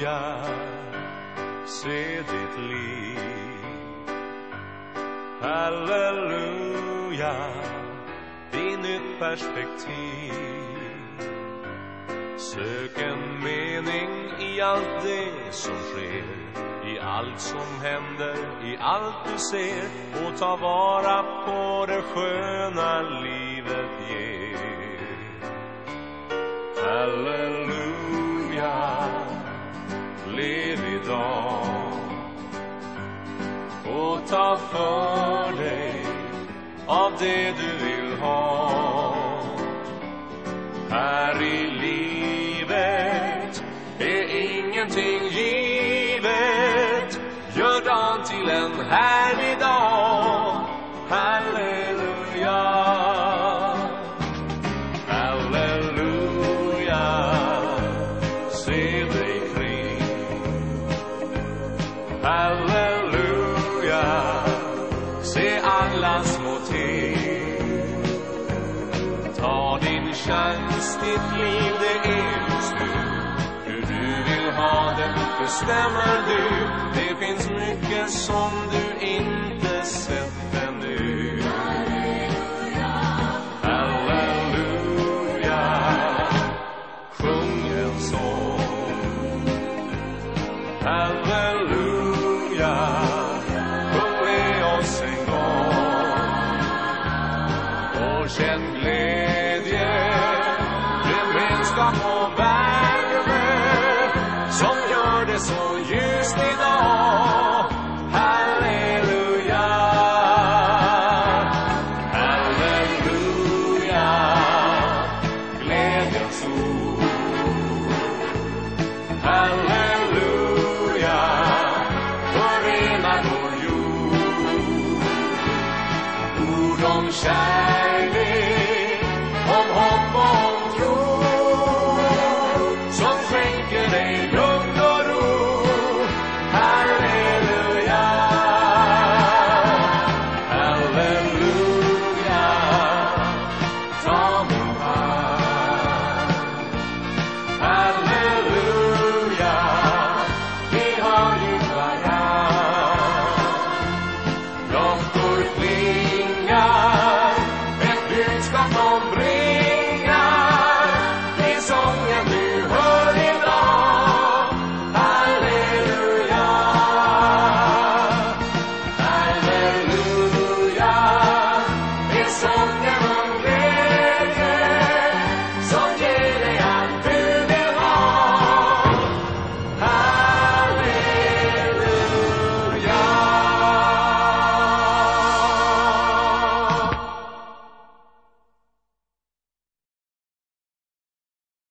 halleluja, se ditt liv. Halleluja, i nytt perspektiv. Sök en mening i allt det som sker, i allt som händer, i allt du ser, och ta vara på det sköna livet ger. Halleluja, lev idag och ta för dig av det du vill ha. Här i livet är ingenting givet. Gör dagen till en härlig dag. Halleluja, halleluja, se dig kring. Halleluja, se alla små ting. Ta din chans, ditt liv det är just nu. Hur du vill ha det bestämmer du. Det finns mycket som du inte sett ännu. Halleluja, sjung en sång. Halleluja, sjung med oss en gång. Och känn glädje, gemenskap och värme som gör det så ljust idag. Halleluja, halleluja, glädjens ord. Halleluja, förenar vår jord. Ord om kärlek